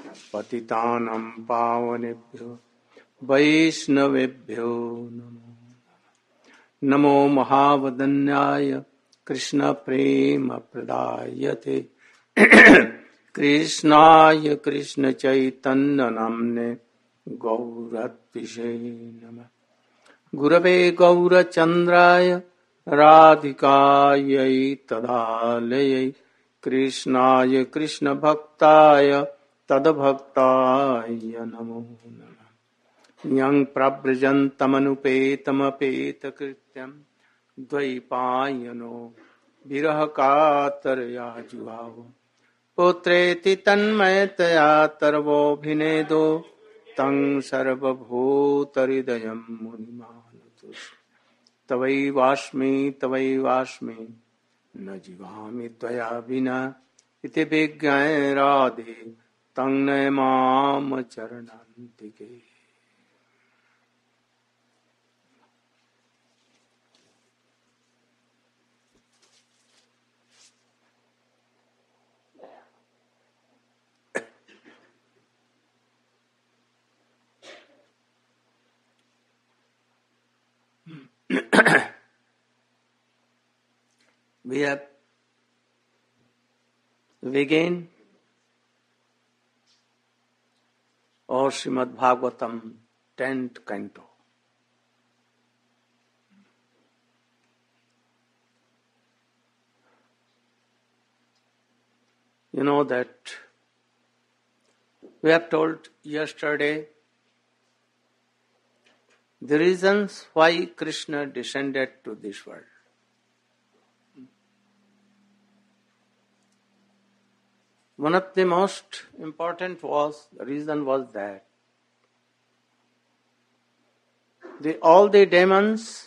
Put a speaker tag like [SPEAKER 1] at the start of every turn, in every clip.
[SPEAKER 1] पतितानं पावनेभ्यो वैष्णवेभ्यो नमो नमो महावदन्याय कृष्ण प्रेम प्रदायते कृष्णाय कृष्ण चैतन्य नाम्ने गौरत्विषे नमः गुरवे गौरचन्द्राय राधिकायै तदालयै कृष्णाय कृष्ण भक्ताय तद्भक्ताय नमो नमः यं प्रव्रजन्तमनुपेतमपेतकृत्यं द्वैपायनो विरह कातरया जुहाव पुत्रेति तन्मयतया तरवोऽभिनेदो तं सर्वभूतहृदयं मुनिमानतोऽस्मि तवैवास्मि न जीवामि त्वया विना इति विज्ञाय राधे तं Namami चरणान्तिके We have begun our Srimad Bhagavatam 10th canto. You know that we have told yesterday the reasons why Krishna descended to this world. One of the most important reason was that all the demons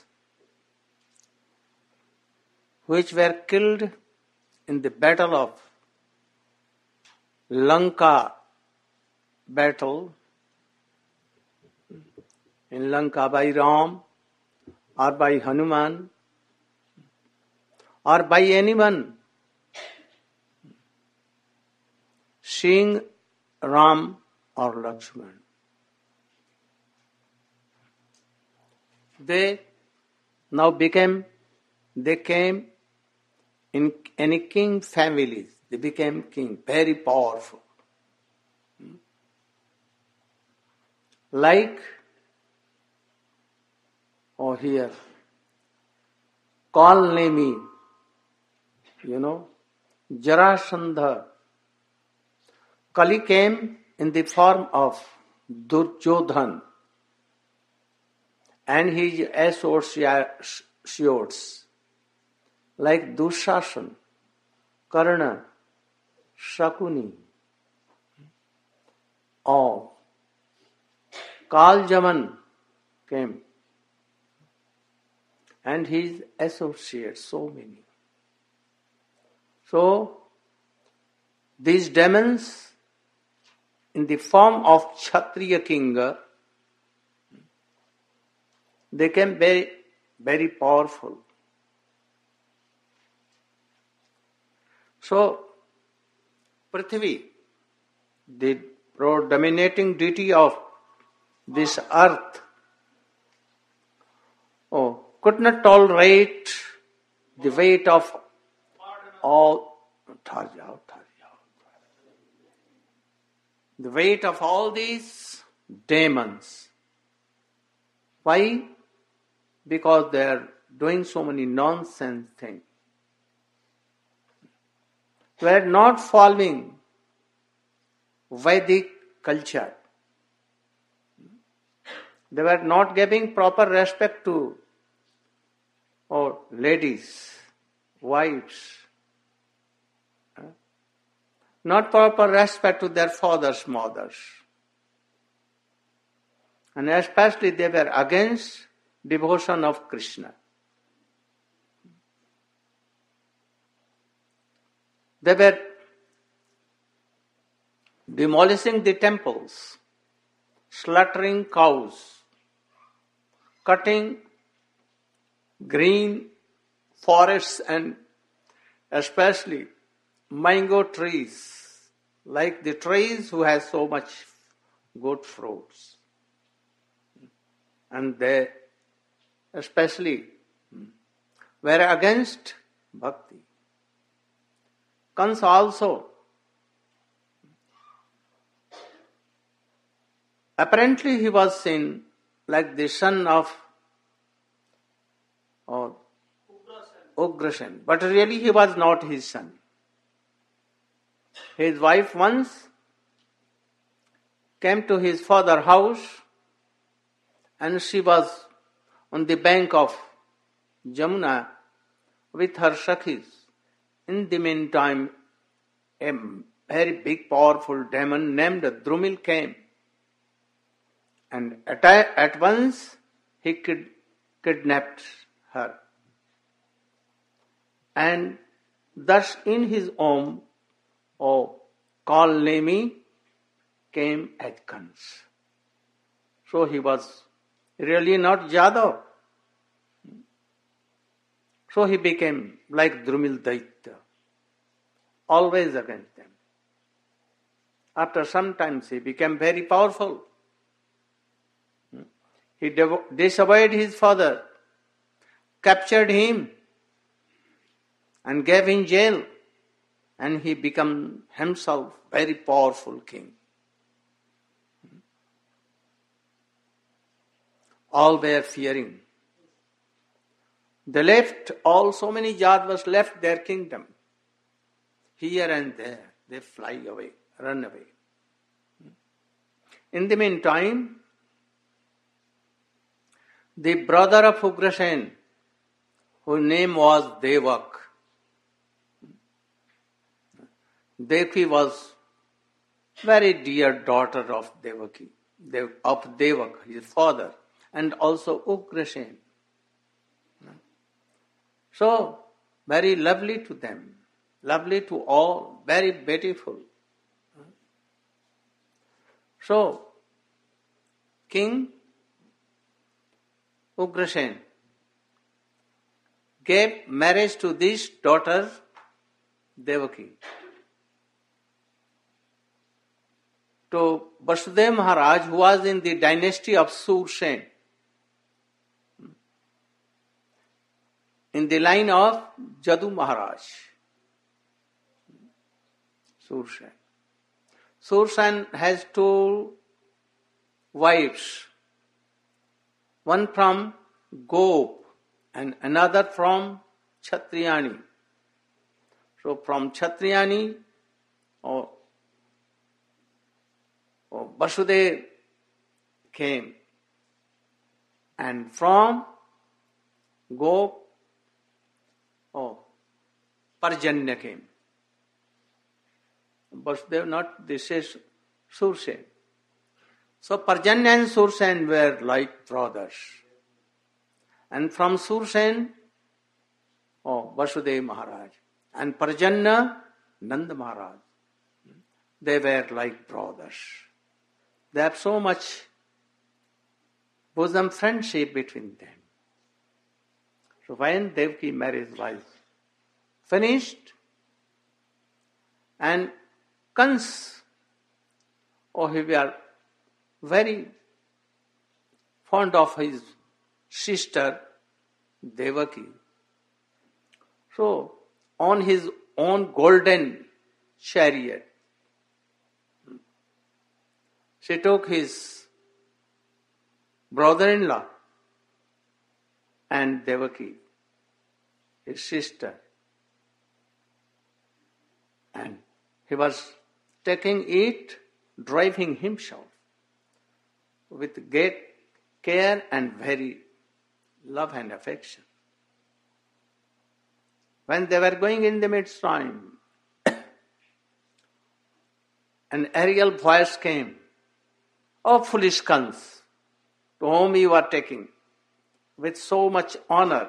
[SPEAKER 1] which were killed in the battle of Lanka battle, in Lanka by Ram or by Hanuman or by anyone seeing Ram or Lakshman. They came in any king families. They became king, very powerful. Like, here, Kalnemi, Jarasandha. Kali came in the form of Duryodhan and his associates like Dushasan, Karna, Shakuni, or Kaljaman came and his associates, so many. So, these demons in the form of Kshatriya king, they became very, very powerful. So, Prithvi, the predominating deity of this earth, could not tolerate the weight of all. The weight of all these demons. Why? Because they are doing so many nonsense things. They are not following Vedic culture. They were not giving proper respect to ladies, wives. Not proper respect to their fathers, mothers. And especially they were against devotion of Krishna. They were demolishing the temples, slaughtering cows, cutting green forests and especially mango trees like the trees who has so much good fruits. And they especially were against bhakti. Kansa also, apparently he was seen like the son of Ugrasen, but really he was not his son. His wife once came to his father's house and she was on the bank of Jamuna with her Sakhis. In the meantime, a very big powerful demon named Drumil came, and at once he kidnapped her. And thus in his home, called Nemi, came as Kans. So he was really not Jadava. So he became like Drumil Daitya, always against them. After some time he became very powerful. He disobeyed his father, captured him and gave him jail, and he became himself very powerful king. All were fearing. They left, so many Jadavas left their kingdom. Here and there, they fly away, run away. In the meantime, the brother of Ugrasen, whose name was Devak, Devaki was very dear daughter of Devaki, of Devak, his father, and also Ugrasen. So, very lovely to them, lovely to all, very beautiful. So, King Ugrasen gave marriage to this daughter Devaki to Vasudeva Maharaj, who was in the dynasty of Sursen, in the line of Jadu Maharaj. Sursen. Sursen has two wives, one from Gop and another from Kshatriyani. So from Kshatriyani, Vasudeva came, and from Gop, Parjanya came. Vasudeva not, this is Sursen. So Parjanya and Sursen were like brothers. And from Sursen, Vasudeva Maharaj. And Parjanya, Nanda Maharaj. They were like brothers. They have so much bosom friendship between them. So when Devaki marriage was finished, and Kans, he was very fond of his sister Devaki. So on his own golden chariot, she took his brother-in-law and Devaki, his sister, and he was taking it, driving himself with great care and very love and affection. When they were going in the midstream, an aerial voice came, "O foolish Kans, to whom you are taking with so much honor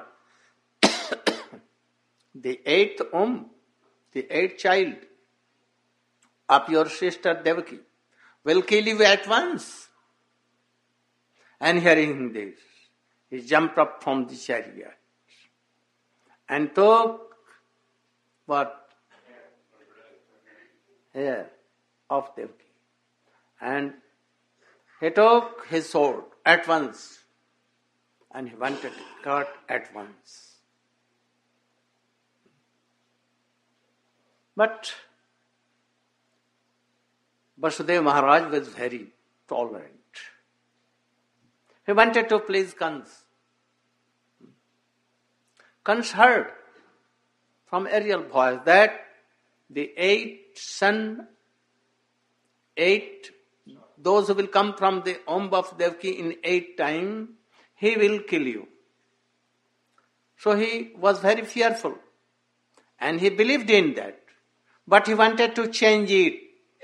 [SPEAKER 1] the eighth child of your sister Devaki, will kill you at once." And hearing this, he jumped up from the chariot and took what? Hair. of Devaki. And he took his sword at once and he wanted to cut at once. But Vasudeva Maharaj was very tolerant. He wanted to please Kans. Kans heard from aerial voice that the those who will come from the womb of Devaki in 8 times, he will kill you. So he was very fearful and he believed in that. But he wanted to change it.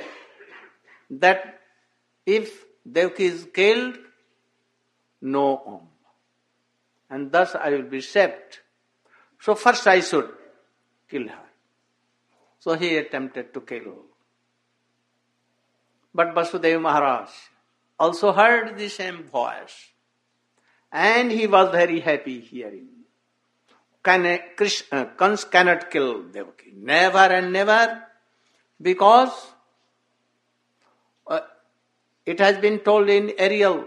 [SPEAKER 1] That if Devaki is killed, no womb. And thus I will be saved. So first I should kill her. So he attempted to kill her. But Vasudeva Maharaj also heard the same voice. And he was very happy hearing. Kans cannot kill Devaki. Never and never. Because it has been told in Ariel.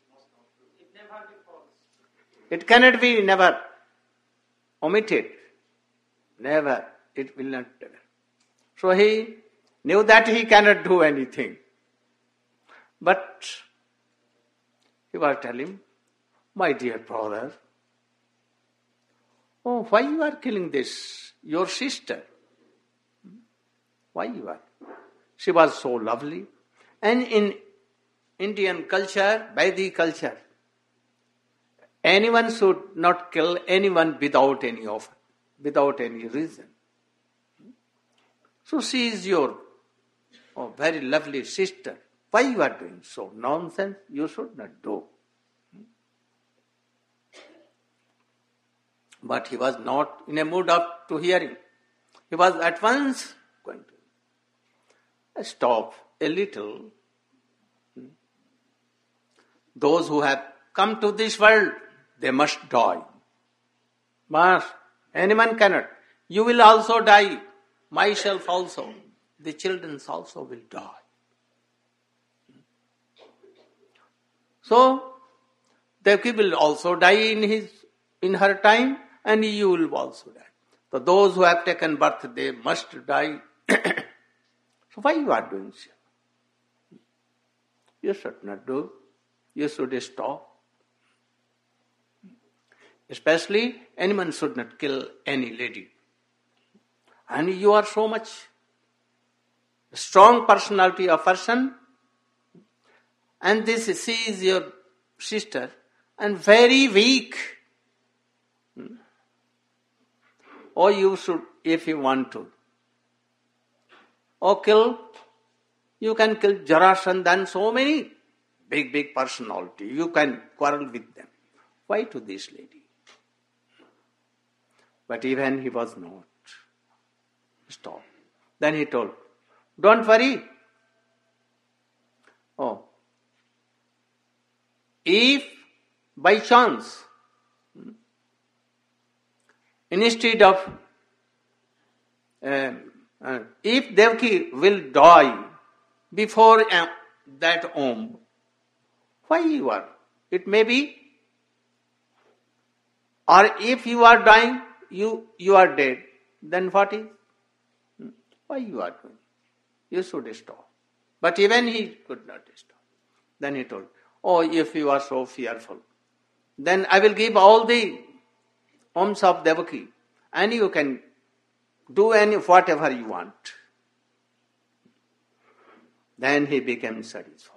[SPEAKER 1] It cannot be never omitted. Never. It will not ever. So he knew that he cannot do anything. But he was telling, my dear brother, oh, why you are killing this? Your sister. Why you are? She was so lovely. And in Indian culture, Vedic culture, anyone should not kill anyone without any offer, without any reason. So she is your very lovely sister. Why you are doing so? Nonsense, you should not do. But he was not in a mood to hearing. He was at once going to stop a little. Those who have come to this world, they must die. But anyone cannot. You will also die. Myself also. The children also will die. So, Devaki will also die in her time, and you will also die. So those who have taken birth, they must die. So why you are doing so? You should not do. You should stop. Especially, anyone should not kill any lady. And you are so much strong personality of person, and she is your sister, and very weak. Or you should, if you want to. Or you can kill Jarasandha and so many big personality. You can quarrel with them. Why to this lady? But even he was not. Stop. Then he told, don't worry. Oh, if by chance, instead of, if Devaki will die before that womb, why you are? It may be. Or if you are dying, you are dead, then what is? Why you are doing? You should stop. But even he could not stop. Then he told, oh, if you are so fearful, then I will give all the wombs of Devaki, and you can do whatever you want. Then he became satisfied.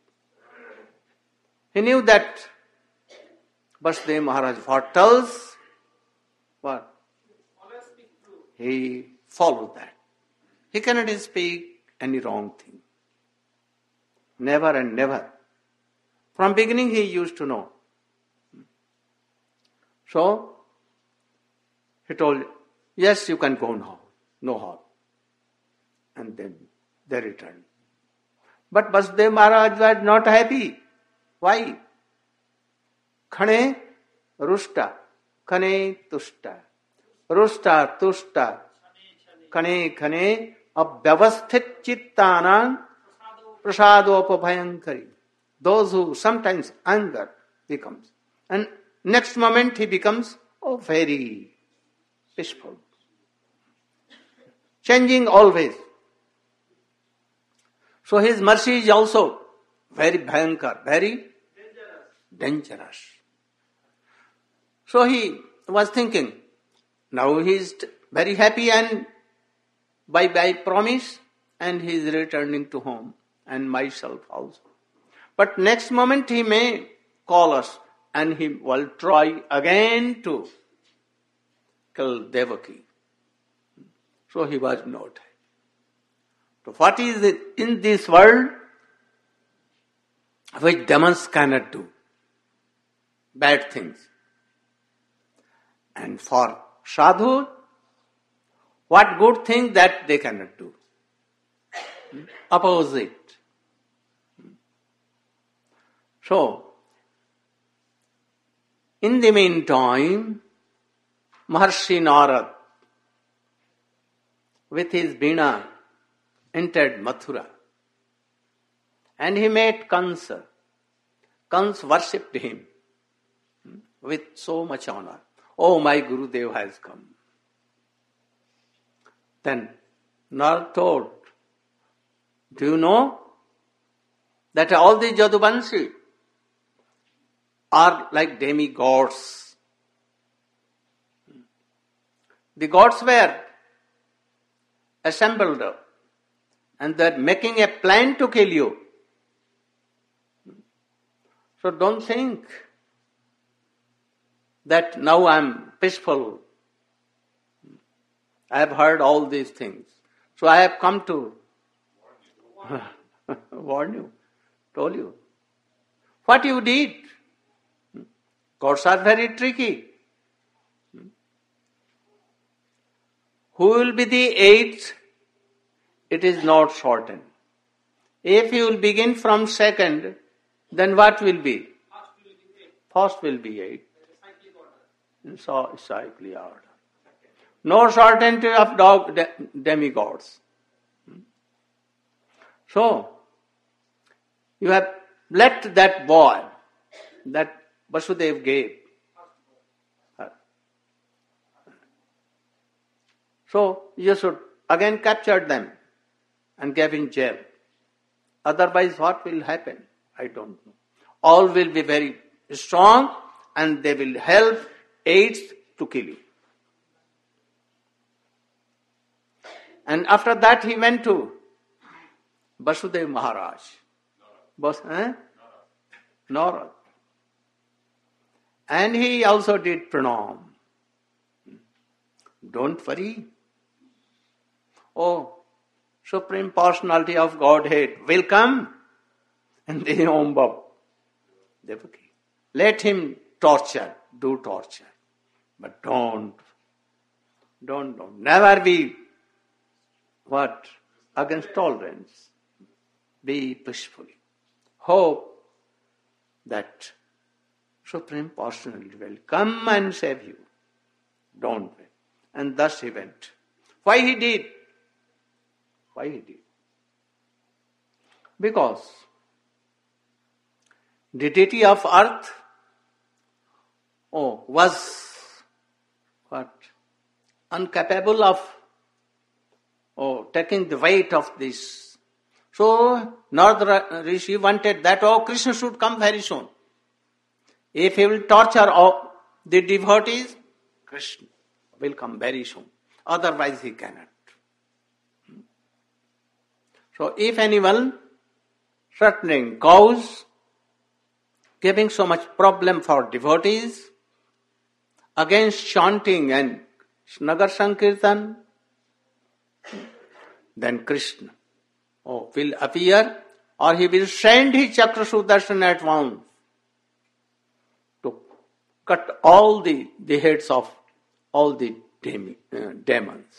[SPEAKER 1] He knew that Vasudeva Maharaj foretells what? He followed that. He cannot speak any wrong thing. Never and never. From beginning he used to know. So, he told, yes, you can go now. No harm. And then they returned. But Vasudeva Maharaj was not happy. Why? Khane rusta, khane tusta, rusta tusta, khane khane अव्यवस्थित चित्तानां prasadopabhayankari. Those who sometimes anger becomes. And next moment he becomes very peaceful. Changing always. So his mercy is also very bhayankar, very dangerous. So he was thinking, now he is very happy and by promise, and he is returning to home and myself also. But next moment he may call us and he will try again to kill Devaki. So he was not. So what is it in this world which demons cannot do? Bad things. And for sadhu, what good thing that they cannot do? Opposite. So, in the meantime, Maharshi Narad with his Veena entered Mathura and he met Kansa. Kansa worshipped him with so much honor. Oh, my Gurudev has come. Then Narad told, do you know that all the Jaduvanshi are like demigods? The gods were assembled and they're making a plan to kill you. So don't think that now I'm peaceful. I have heard all these things. So I have come to warn you, told you. What you did? Gods are very tricky. Who will be the eighth? It is not shortened. If you will begin from second, then what will be? First will be eight. In cyclic order. No certainty of demigods. So, you have let that boy, that Vasudev gave. So, you should again capture them and give in jail. Otherwise, what will happen? I don't know. All will be very strong and they will help aids to kill you. And after that, he went to Vasudev Maharaj. Narad. And he also did pranam. Don't worry. Oh, Supreme Personality of Godhead will come and then Om Bab. Devaki. Let him do torture. But don't. Never be what? Against tolerance. Be peacefully. Hope that Supreme Personality will come and save you. Don't wait. And thus he went. Why he did? Because the deity of earth was incapable of taking the weight of this. So Narada Rishi wanted that Krishna should come very soon. If he will torture all the devotees, Krishna will come very soon. Otherwise he cannot. So if anyone threatening cows, giving so much problem for devotees, against chanting and Nagar Sankirtan, then Krishna will appear or he will send his Chakra Sudarshan at once to cut all the heads of all the demons.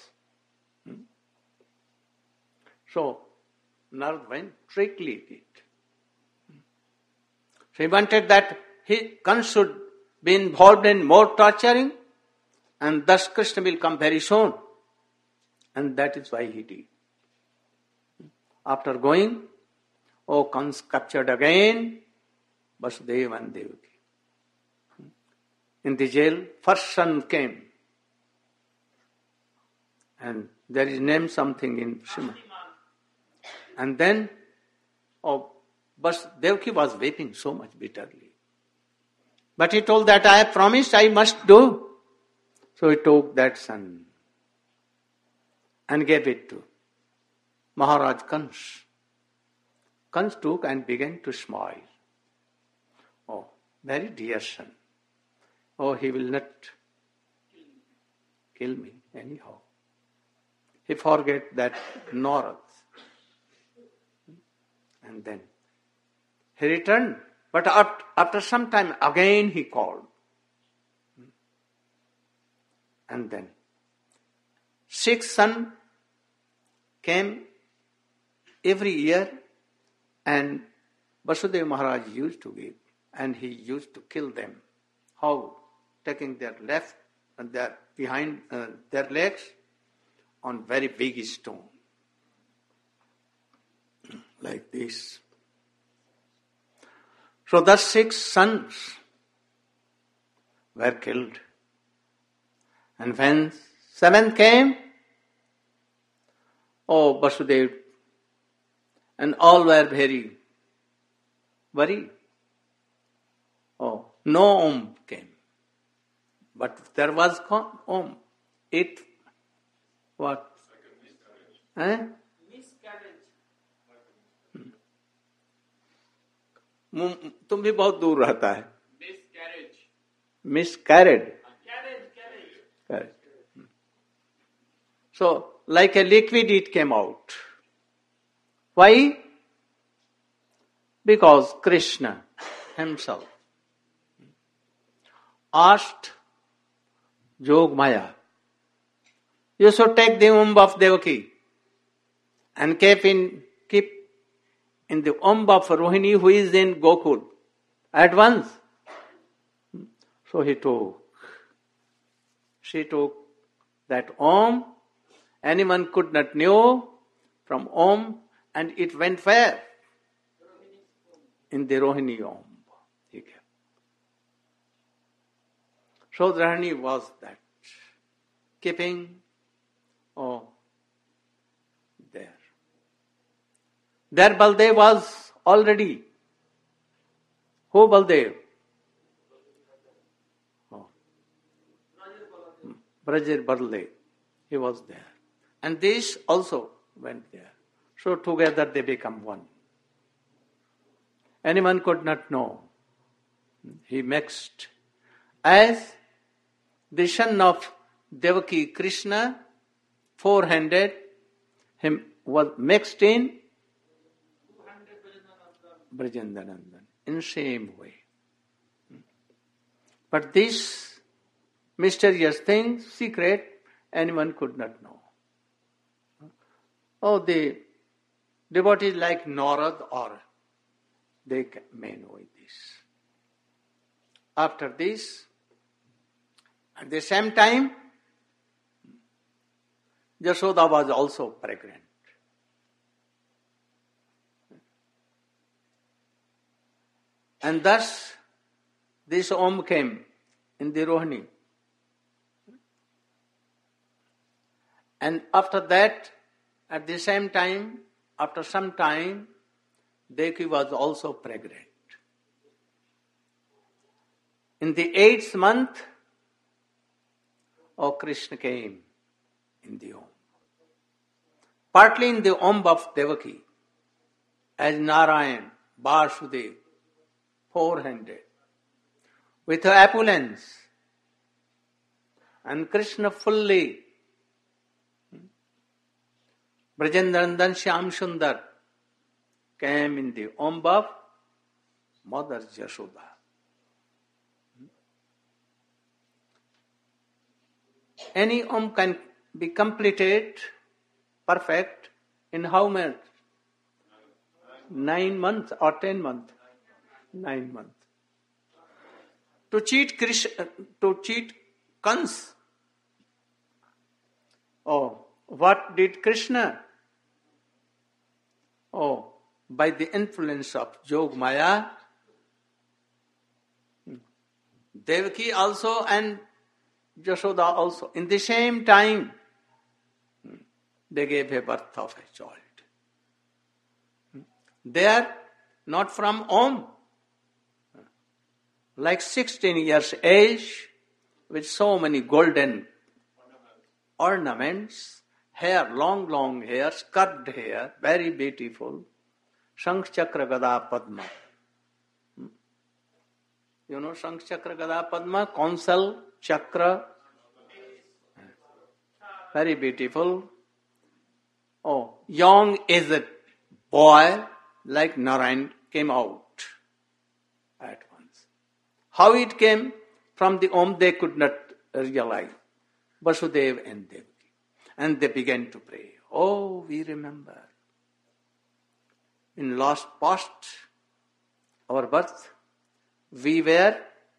[SPEAKER 1] So, Narad went strictly did. So he wanted that he should be involved in more torturing and thus Krishna will come very soon. And that is why he did. After going, Oh, Kans captured again Vasudeva and Devaki. In the jail, first son came. And there is named something in Srimad. And then, but Devaki was weeping so much bitterly. But he told that I have promised, I must do. So he took that son and gave it to Maharaj Kans. Kans took and began to smile. Oh, very dear son. Oh, he will not kill me anyhow. He forget that Narad. And then he returned. But after some time, again he called. And then sixth son came every year, and Vasudeva Maharaj used to give, and he used to kill them. How? Taking their left and their behind their legs on very big stone, like this. So thus 6 sons were killed. And when 7th came, oh, Vasudeva, and all were very worried. Oh, no Om came. But there was Om. It, what? तुम भी बहुत दूर रहता है. Miscarried. Carried. So, like a liquid it came out. Why? Because Krishna himself asked Jogmaya, you should take the womb of Devaki and keep in the womb of Rohini who is in Gokul at once. So she took that Om. Anyone could not know from Om, and it went where? In the Rohini Om. So Rohini was that, keeping there. There Baldev was already. Who Baldev? Brajer Baldev. He was there. And this also went there. So together they become one. Anyone could not know. He mixed. As the son of Devaki, Krishna, 400, him was mixed in Brajendanandan, in same way. But this mysterious thing, secret, anyone could not know. Oh, the devotees like Narad, or they may know this. After this, at the same time, Yashoda was also pregnant. And thus, this Om came in the Rohini. And after that, at the same time, after some time, Devaki was also pregnant. In the 8th month, Krishna came in the Om. Partly in the Om of Devaki, as Narayan, Vasudev, 400, with opulence, and Krishna fully, Brajendanandan Shyam Sundar, came in the Om of Mother Yashoda. Any Om can be completed, perfect, in how much? 9 months or 10 months? 9 months. To cheat Krishna, to cheat Kans. Oh, what did Krishna? Oh, by the influence of Jog Maya, Devaki also and Jashoda also, in the same time, they gave a birth of a child. They are not from home, like 16 years age, with so many golden ornaments, hair, long hair, curved hair, very beautiful. Shankh Chakra Gada Padma. You know Shankh Chakra Gada Padma, Council Chakra. Very beautiful. Oh, young aged boy like Narayan came out at once. How it came from the home they could not realize. Vasudev and Devaki. And they began to pray. Oh, we remember. In past, our birth, we were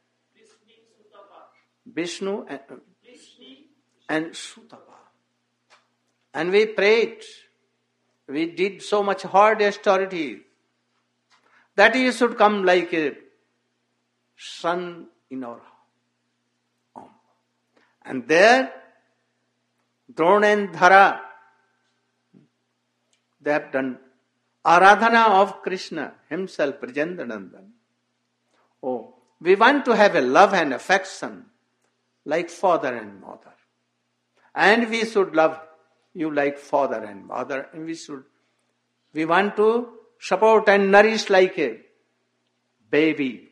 [SPEAKER 1] Vishnu and Sutapa. And we prayed. We did so much hard austerity that he should come like a sun in our home. And there, Drona and Dhara, they have done Aradhana of Krishna himself, Brajendanandan. Oh, we want to have a love and affection like father and mother. And we should love you like father and mother. And we want to support and nourish like a baby.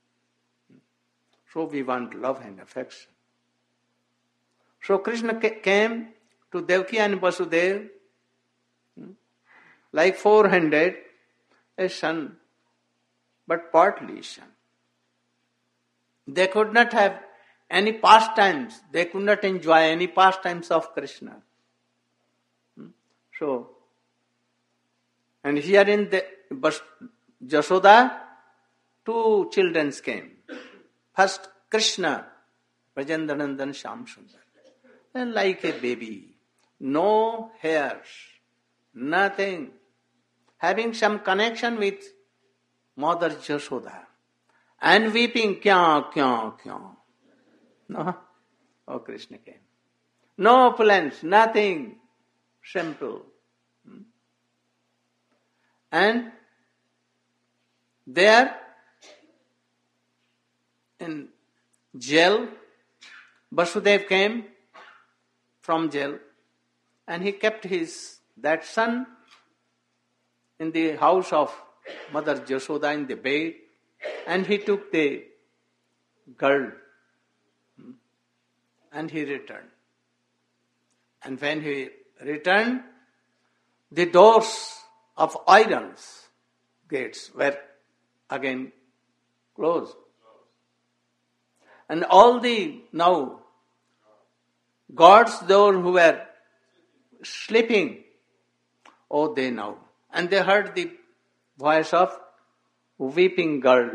[SPEAKER 1] So we want love and affection. So Krishna came to Devaki and Vasudev like 400, a son, but partly son. They could not have any pastimes. They could not enjoy any pastimes of Krishna. So, and here in the Jashoda, 2 children came. First Krishna, Brajendanandan Shyamsundar. And like a baby, no hairs, nothing, having some connection with Mother Jashoda, and weeping, kya, kya, kya. No, oh Krishna came. No opulence, nothing, simple. And there, in jail, Vasudev came from jail, and he kept that son in the house of Mother Jashoda in the bed, and he took the girl and he returned. And when he returned, the doors of iron's gates were again closed. And all the now gods there who were sleeping, oh, they know. And they heard the voice of weeping girl.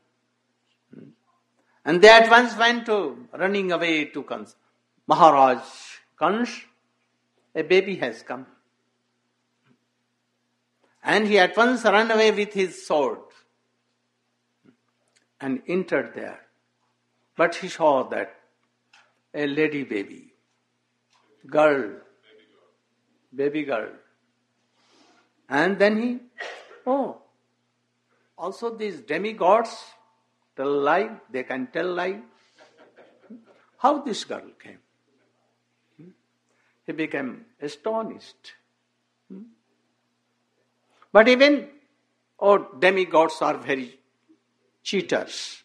[SPEAKER 1] And they at once went to running away to Kans. Maharaj Kans, a baby has come. And he at once ran away with his sword and entered there. But he saw that a lady baby, baby girl. And then also these demigods tell lie, they can tell lie. How this girl came? He became astonished. But even, demigods are very cheaters.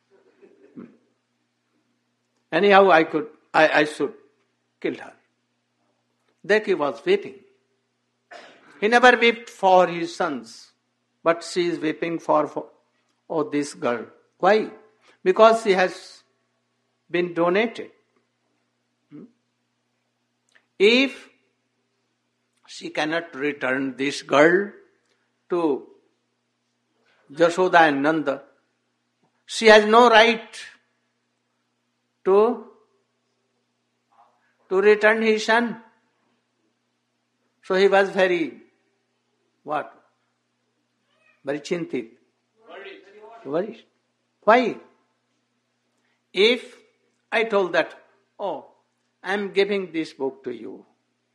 [SPEAKER 1] Anyhow, I should kill her. Devaki was weeping. He never wept for his sons, but she is weeping for this girl. Why? Because she has been donated. If she cannot return this girl to Jashoda and Nanda, she has no right to return his son. So he was very, very chintit. Worried. Why? If I told that, oh, I am giving this book to you,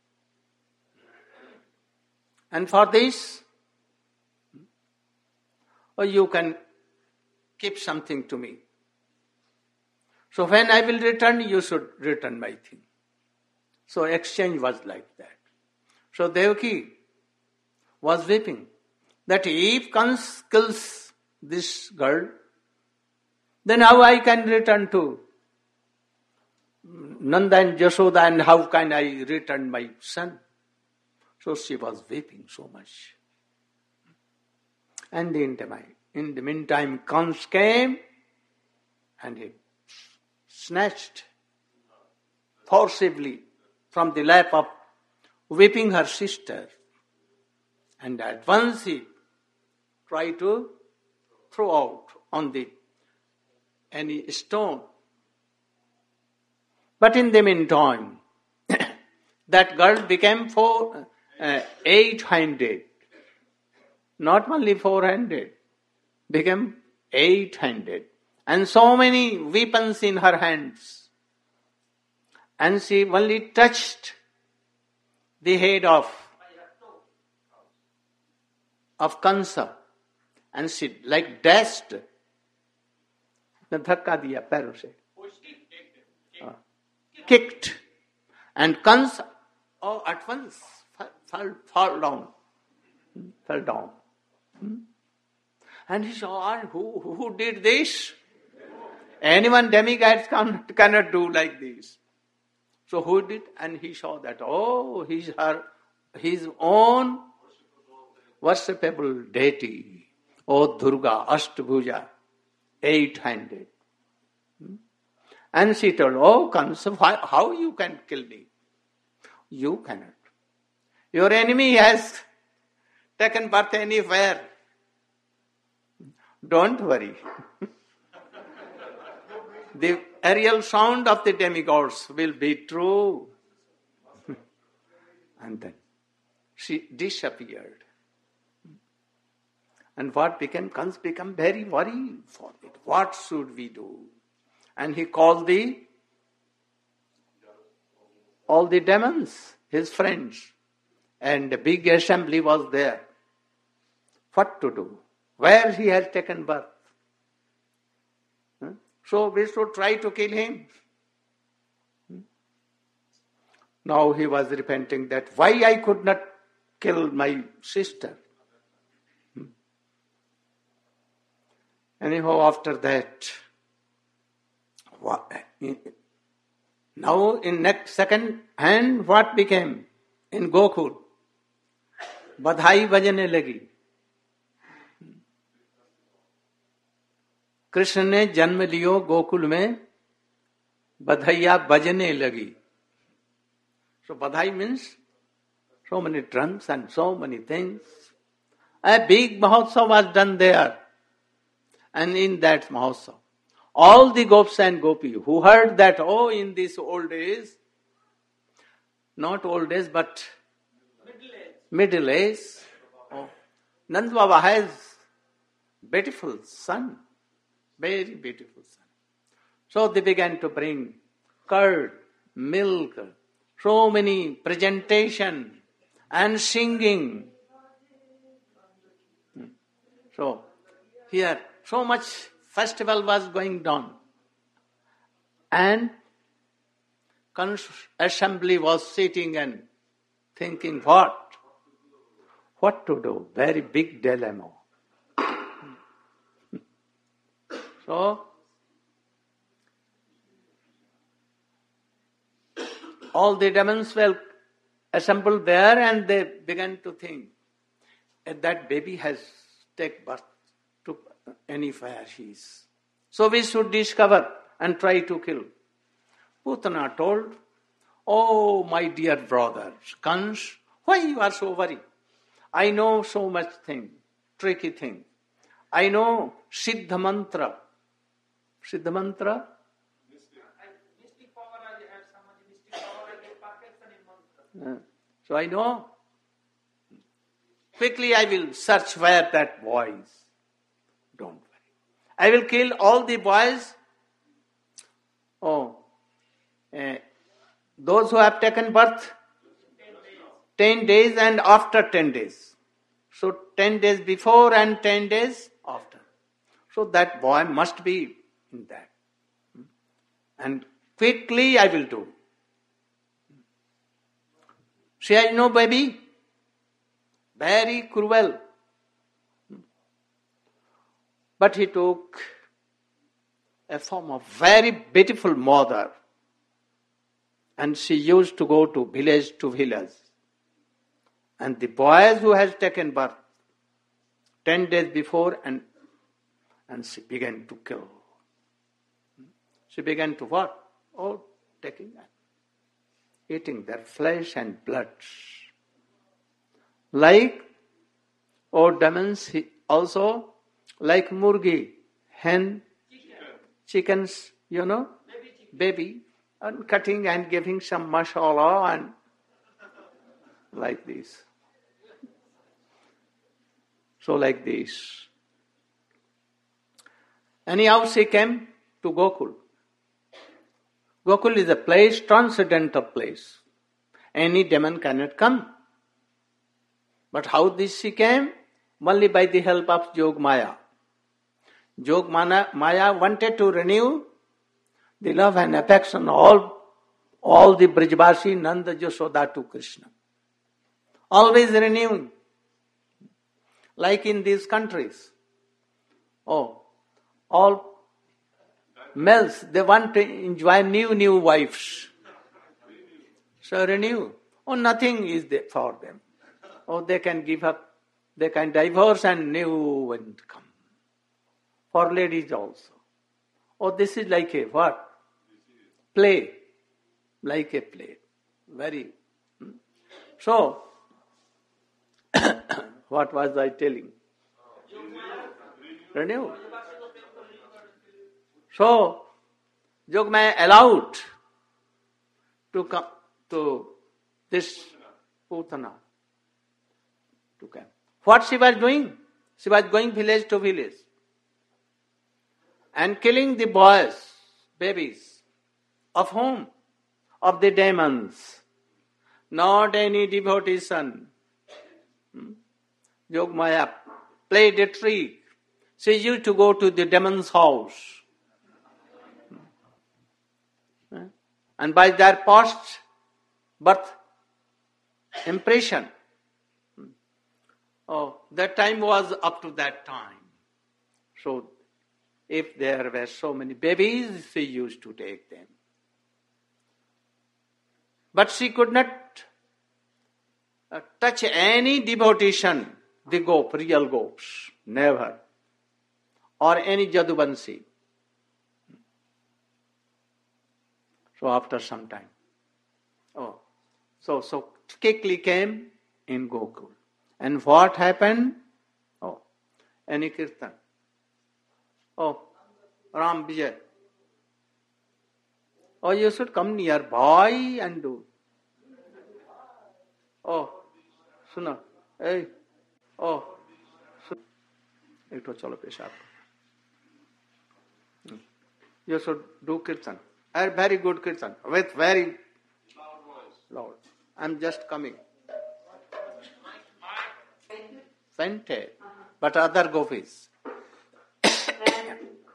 [SPEAKER 1] and for this, or you can keep something to me. So when I will return, you should return my thing. So exchange was like that. So Devaki was weeping that if Kans kills this girl, then how I can return to Nanda and Jashoda, and how can I return my son? So she was weeping so much. And in the meantime, Kans came and he snatched forcibly from the lap of weeping her sister. And at once he tried to throw out on any stone. But in the meantime, that girl became 800. Not only 400, became 800. And so many weapons in her hands. And she only touched the head of Kansa. And she like dashed. धक्का दिया पैरों से. Kicked. And Kansa at once fell down. And he saw, who did this? Anyone demigods cannot do like this. So who did? And he saw that, his own worshipable deity. Oh Durga, Ashtabhuja, 800. And she told, Kansa, how you can kill me? You cannot. Your enemy has taken birth anywhere. Don't worry. The aerial sound of the demigods will be true. And then she disappeared. And what became? Kans became very worried for it. What should we do? And he called all the demons, his friends. And a big assembly was there. What to do? Where he has taken birth. So we should try to kill him. Now he was repenting that why I could not kill my sister. Anyhow, after that, now in next second hand, what became? In Gokul, बधाई बजने लगी. कृष्ण ने जन्म लियो गोकुल में, बधाइया बजने लगी. So badhai means so many drums and so many things. A big mahotsav was done there. And in that mahotsav, all the gops and gopi who heard that, in this old days, not old age but middle age, Nand Baba has beautiful son. Very beautiful son. So they began to bring curd, milk, so many presentation and singing. So here so much festival was going on. And assembly was sitting and thinking what to do. Very big dilemma. So, all the demons were assembled there and they began to think that baby has taken birth to anywhere she is. So we should discover and try to kill. Putana told, my dear brother, Kans, why you are so worried? I know so much thing, tricky thing. I know Siddha Mantra. Siddha Mantra? Mystic power, I have some mystic power, I get perfection in mantra. So I know. quickly I will search where that boy is. Don't worry. I will kill all the boys. Those who have taken birth 10 days and after 10 days. So 10 days before and 10 days after. So that boy must be in that. And quickly I will do. She has no baby. Very cruel. But he took a form of very beautiful mother. And she used to go to village. And the boys who has taken birth 10 days before and she began to kill. She began to what? Taking and eating their flesh and blood. Like demons also, like murgi, hen, chickens, baby, and cutting and giving some mashallah and like this. So like this. Anyhow, she came to Gokul. Gokul is a place, transcendental place. Any demon cannot come. But how this she came? Only by the help of Jog Maya. Jog Maya wanted to renew the love and affection all the Brijbashi, Nanda, Yashoda to Krishna. Always renewing. Like in these countries. All males, they want to enjoy new wives. So renew. Nothing is there for them. They can give up, they can divorce and new one come. For ladies also. This is like a what? Play. Like a play. Very. So, what was I telling? Renew. So, Jogmaya allowed to come to this Putana to come. What she was doing? She was going village to village and killing the boys, babies. Of whom? Of the demons. Not any devotee son. Jogmaya played a trick. She used to go to the demon's house. And by their past birth impression, that time was up to that time. So, if there were so many babies, she used to take them. But she could not touch any devotion, the gop, real gops, never. Or any Jadubansi. So after some time. So quickly came in Gokul. And what happened? Any kirtan. Ram Vijay. You should come nearby and do. Suna. Hey. Chalo peshab. You should do kirtan. A very good kirtan. With very loud. I'm just coming. Fainted. But other gopis.
[SPEAKER 2] And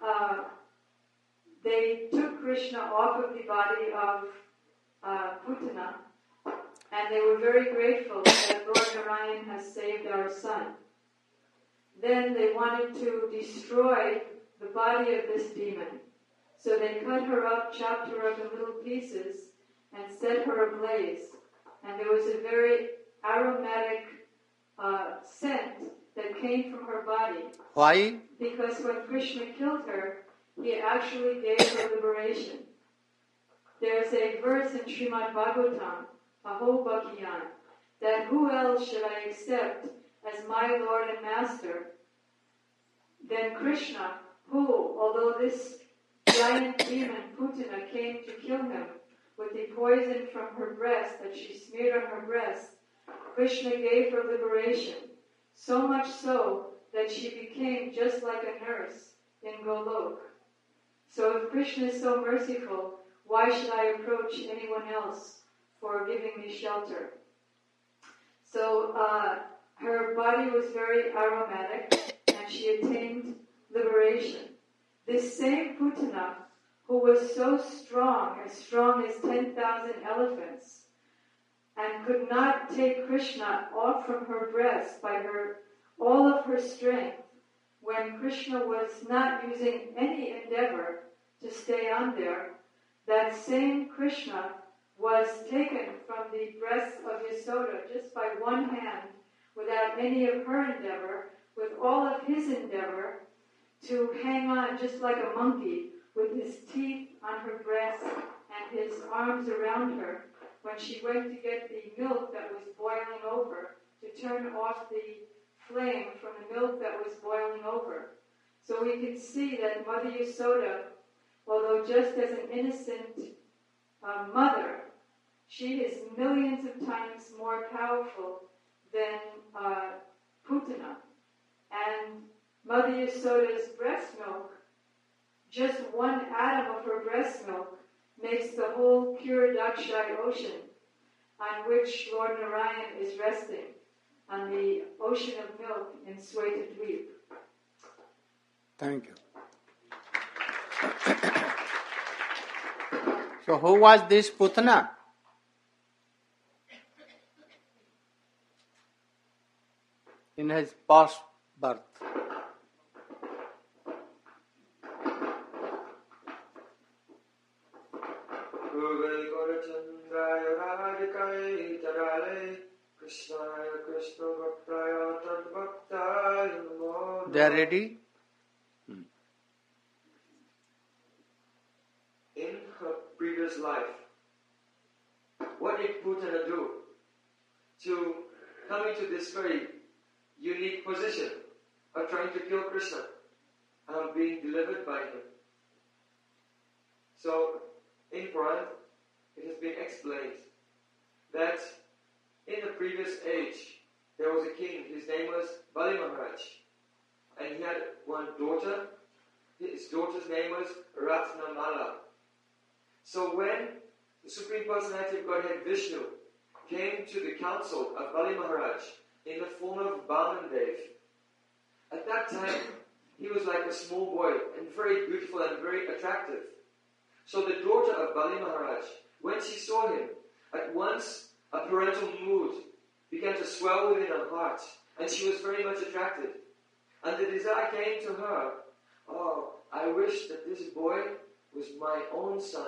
[SPEAKER 2] they took Krishna off of the body of Putana, and they were very grateful that Lord Narayan has saved our son. Then they wanted to destroy the body of this demon. So they cut her up, chopped her up in little pieces, and set her ablaze. And there was a very aromatic scent that came from her body.
[SPEAKER 1] Why?
[SPEAKER 2] Because when Krishna killed her, he actually gave her liberation. There's a verse in Srimad Bhagavatam, Aho Bhakyan, that who else should I accept as my Lord and Master than Krishna, who, although this giant demon Putana came to kill him with the poison from her breast that she smeared on her breast, Krishna gave her liberation. so much so that she became just like a nurse in Golok. So if Krishna is so merciful, why should I approach anyone else for giving me shelter? So her body was very aromatic and she attained liberation. This same Putana, who was so strong as 10,000 elephants, and could not take Krishna off from her breast by all of her strength, when Krishna was not using any endeavor to stay on there, that same Krishna was taken from the breast of Yasoda just by one hand, without any of her endeavor, with all of his endeavor, to hang on just like a monkey, with his teeth on her breast and his arms around her, when she went to get the milk that was boiling over, to turn off the flame from the milk that was boiling over. So we can see that Mother Yasoda, although just as an innocent mother, she is millions of times more powerful than Putana. And Mother Yasoda's breast milk, just one atom of her breast milk, makes the whole pure Dakshai ocean on which Lord Narayan is resting, on the ocean of milk in Swetadweep.
[SPEAKER 1] Thank you. So who was this Putana? In his past birth. They are ready?
[SPEAKER 3] In her previous life, what did Putana do to come into this very unique position of trying to kill Krishna and being delivered by him? So, in Puran, it has been explained that in the previous age, there was a king, his name was Bali Maharaj, and he had one daughter. His daughter's name was Ratnamala. So when the Supreme Personality of Godhead Vishnu came to the council of Bali Maharaj in the form of Vamandev, at that time he was like a small boy and very beautiful and very attractive. So the daughter of Bali Maharaj, when she saw him, at once a parental mood began to swell within her heart, and she was very much attracted. And the desire came to her, oh, I wish that this boy was my own son.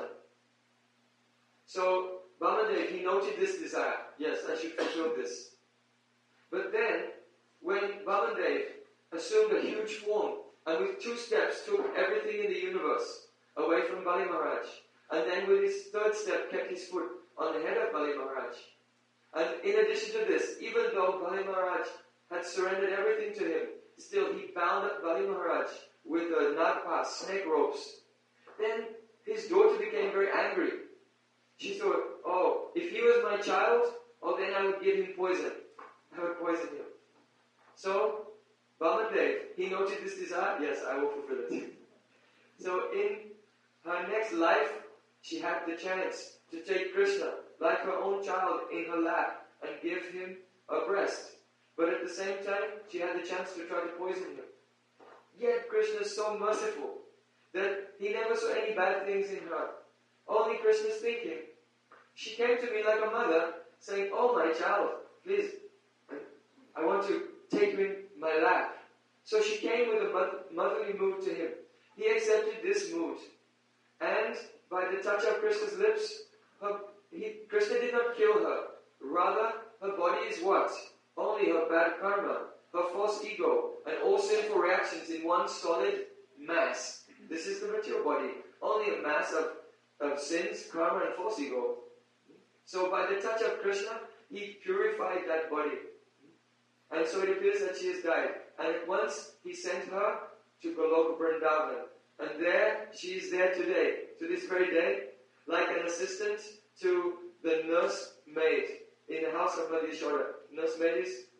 [SPEAKER 3] So Vamandev, he noted this desire. Yes, I should fulfill this. But then, when Vamandev assumed a huge form, and with 2 steps took everything in the universe away from Bali Maharaj, and then with his 3rd step kept his foot on the head of Bali Maharaj. And in addition to this, even though Bali Maharaj had surrendered everything to him, still he bound up Bali Maharaj with the nagpas, snake ropes. Then his daughter became very angry. She thought, oh, if he was my child, oh, then I would give him poison. I would poison him. So, Vamandev, he noted this desire. Yes, I will fulfill it. So in her next life, she had the chance to take Krishna like her own child in her lap and give him a breast. But at the same time, she had the chance to try to poison him. Yet Krishna is so merciful that he never saw any bad things in her. Only Krishna's thinking. She came to me like a mother, saying, oh my child, please, I want to take you in my lap. So she came with a motherly mood to him. He accepted this mood. And by the touch of Krishna's lips, Krishna did not kill her. Rather, her body is what? Only her bad karma, her false ego, and all sinful reactions in one solid mass. This is the material body. Only a mass of sins, karma, and false ego. So by the touch of Krishna, he purified that body. And so it appears that she has died. And at once, he sent her to Goloka Vrindavan. And there, she is there today, to this very day, like an assistant to the nurse maid in the house of Mother Yashoda. Nurse maid is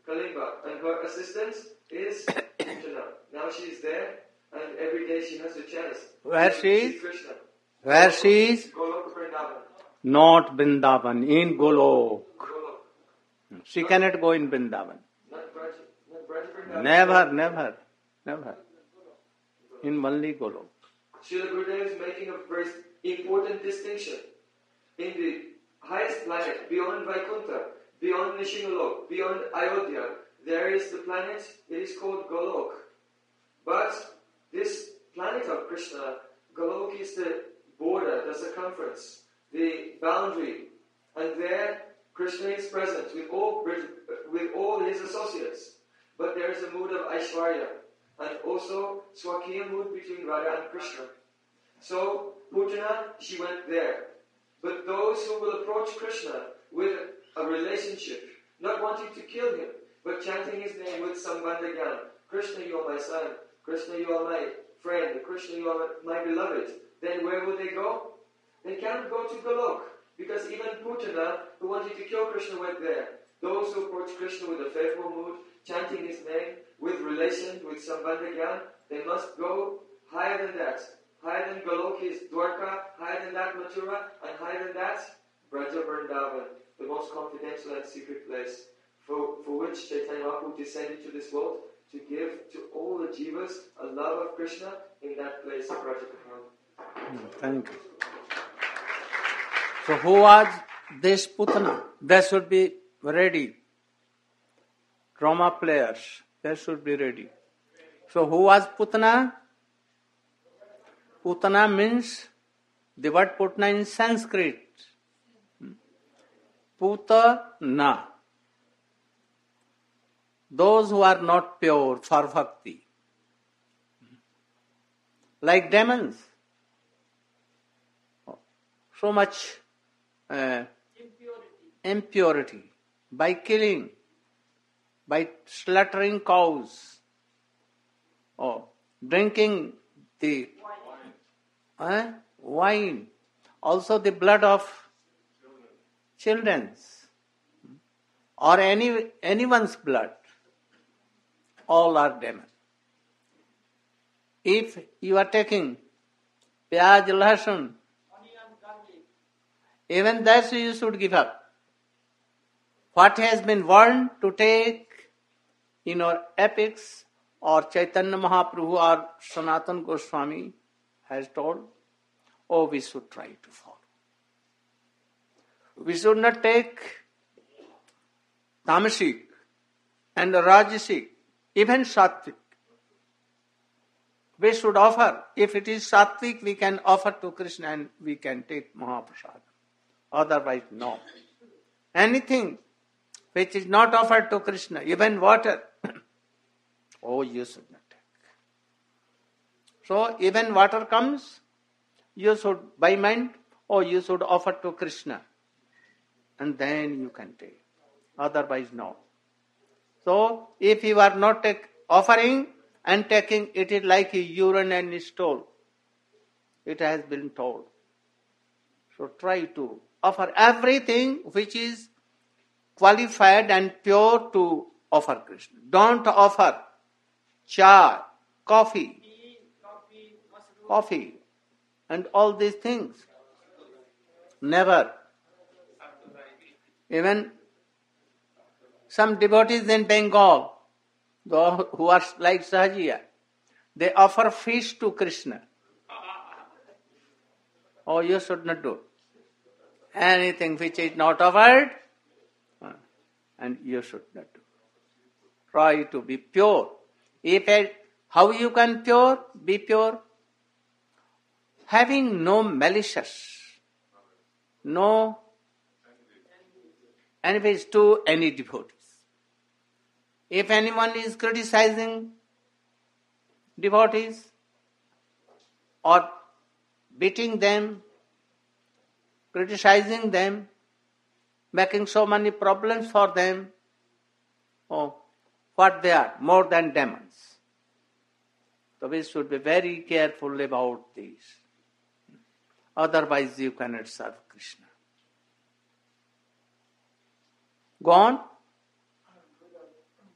[SPEAKER 3] Kalimba, and her assistant is Putana. Now she is there, and every day she has a chance.
[SPEAKER 1] Where she is?
[SPEAKER 3] Krishna.
[SPEAKER 1] Where she is?
[SPEAKER 3] Golok Vrindavan.
[SPEAKER 1] Not Vrindavan, in Golok.
[SPEAKER 3] Golok.
[SPEAKER 1] She cannot go in Vrindavan.
[SPEAKER 3] Not Braj Vrindavan.
[SPEAKER 1] Never. In only Golok.
[SPEAKER 3] Srila Gurudev is making a very important distinction. In the highest planet, beyond Vaikuntha, beyond Nishingalok, beyond Ayodhya, there is the planet, it is called Golok. But this planet of Krishna, Golok is the border, the circumference, the boundary. And there, Krishna is present with all his associates. But there is a mood of Aishwarya, and also Swakiya mood between Radha and Krishna. So, Putana, she went there. But those who will approach Krishna with a relationship, not wanting to kill him, but chanting his name with Sambandha Gyan, Krishna, you are my son, Krishna, you are my friend, Krishna, you are my beloved, then where will they go? They can't go to Golok, because even Putana, who wanted to kill Krishna, went there. Those who approach Krishna with a faithful mood, chanting his name, with relation, with Sambandha Gyan, they must go higher than that. Higher than Golok is Dwarka, higher than that Mathura, and higher than that Braja Vrindavan, the most confidential and secret place, for which Chaitanya Mahaprabhu descended to this world to give to all the jivas a love of Krishna in that place of Braja Vrindavan.
[SPEAKER 1] Thank you. So who was this Putana? They should be ready. Drama players, they should be ready. So who was Putana? Putana means, the word Putana in Sanskrit. Putana. Those who are not pure for bhakti. Like demons. So much impurity. By killing, by slaughtering cows, or drinking the wine, also the blood of children, or anyone's blood, all are demons. If you are taking pyaj, lasun, even that you should give up. What has been warned to take in our epics, or Chaitanya Mahaprabhu or Sanatana Goswami has told, we should try to follow. We should not take tamasic and rajasic, even sattvic. We should offer. If it is sattvic, we can offer to Krishna and we can take Mahaprasad. Otherwise, no. Anything which is not offered to Krishna, even water, you should not take. So, even water comes, you should, by mind, you should offer to Krishna. And then you can take. Otherwise, no. So, if you are not offering and taking, it is like a urine and stool. It has been told. So, try to offer everything which is qualified and pure to offer Krishna. Don't offer chai, coffee, and all these things. Never. Even some devotees in Bengal, those who are like Sahajiya, they offer fish to Krishna. You should not do anything which is not offered, and you should not do. Try to be pure. How you can be pure? Having no malicious, no enemies to any devotees. If anyone is criticizing devotees or beating them, criticizing them, making so many problems for them, what they are, more than demons. So we should be very careful about this. Otherwise you cannot serve Krishna. Go on.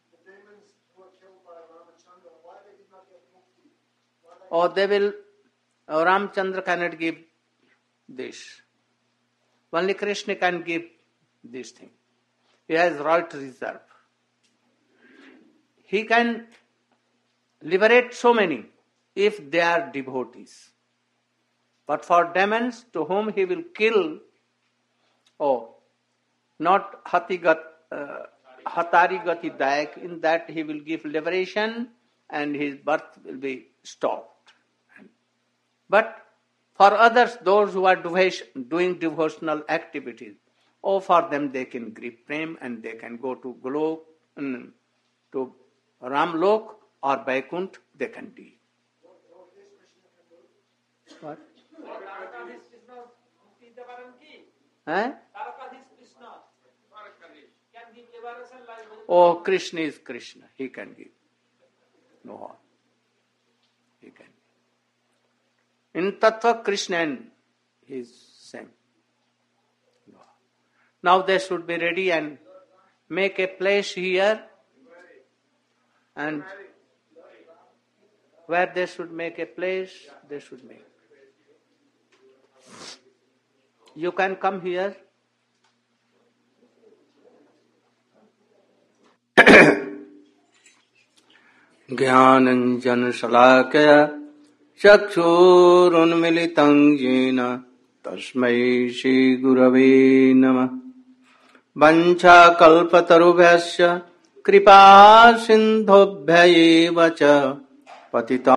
[SPEAKER 1] or they will, Ramchandra cannot give this. Only Krishna can give this thing. He has right reserve. He can liberate so many if they are devotees. But for demons to whom he will kill, not Hatari Gati Dayak, in that he will give liberation and his birth will be stopped. But for others, those who are doing devotional activities, for them they can give prem and they can go to to Ramlok or Vaikunt, they can do. What? Oh, Krishna is Krishna. He can give. No harm. He can give. In Tattva, Krishna and he is same. No. Now they should be ready and make a place here, and where they should make a place, they should make. You can come here. Jnananjana Shalakaya Chakshurunmilitam Jena Tasmai Shri Gurave Namah. Vancha kalpatarubhyasya kripa sindhobhya eva cha patita